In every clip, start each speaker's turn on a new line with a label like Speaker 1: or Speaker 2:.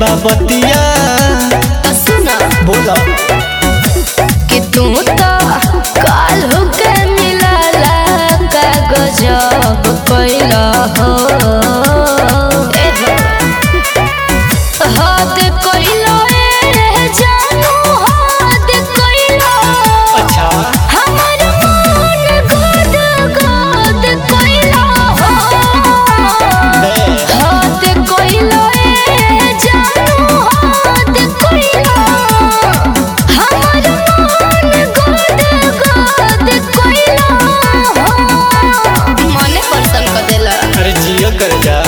Speaker 1: बतिया
Speaker 2: सुना
Speaker 1: बोला
Speaker 2: कि तू तो काल होके मिलाला का गजब कैला हो हाथ कैला जानू हाथ कैला
Speaker 1: अच्छा
Speaker 2: हमर मन गोद गोद कैला हो हाथ कैला जानू हाथ कैला हमर मन गोद गोद कैला हो मने पसंद कर देला
Speaker 1: अरे जियो कर जा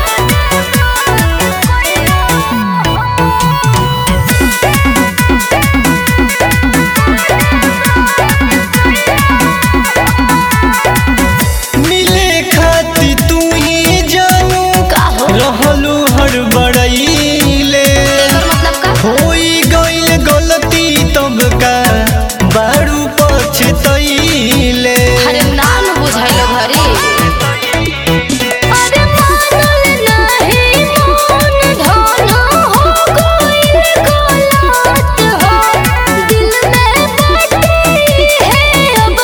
Speaker 1: मिले खाती तू ही जानू रहलू हड़बड़ाइले
Speaker 2: मतलब का
Speaker 1: होई गइल गलती तब का बारू पछतइले
Speaker 2: अरे नान बुझाइलो घरी अरे मानल नहीं मन धन हो गइल गलत हो दिल में बटी है अब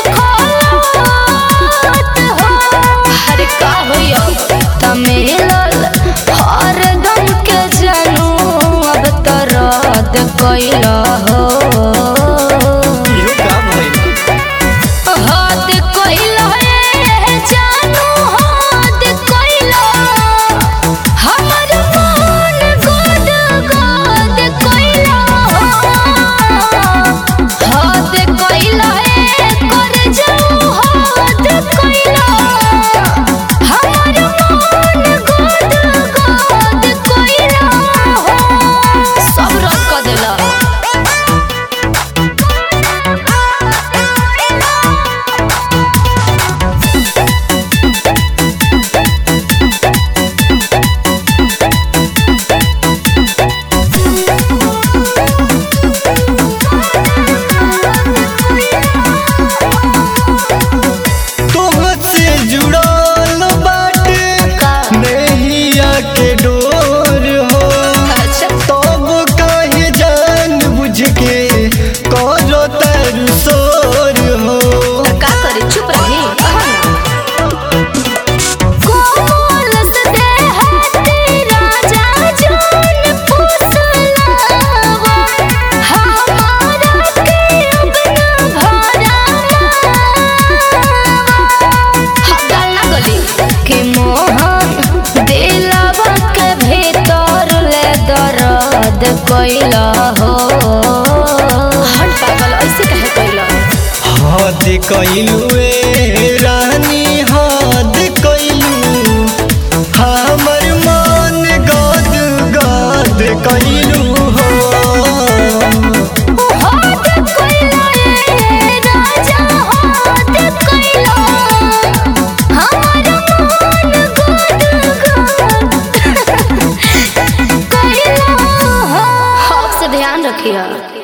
Speaker 2: खलत हो अरे का होइयो तमिलल हर दम के जानू अब तो रद कैला हो
Speaker 1: इहो का भइल
Speaker 2: हाथ कैला जानू हाथ कैला हमर मन गोद गोद कैला हाथ कैला कर जाऊ हाथ कैला हमर मन गोद गोद कैला सब रद कर देला
Speaker 1: तोहसे जुड़ल बाटे नैया के डोर हो
Speaker 2: अच्छा
Speaker 1: तब काहे जान बुझ के करो तर सोर हो
Speaker 2: का करे चुप रही कोमल से देहती राजा जान पुसलावा हमारा के अपना भरा हगल ना गली के मोहन दिलवा के भीतर ले दर्द कैला हो हट पागल ऐसे कहे कैला
Speaker 1: हद कइलू ए रानी हद कइलू हमर मन गद गद कइलू हो
Speaker 2: हाथ कैला राजा हाथ कैला हमर मन गोद गोद कैला आपसे ध्यान रखिए।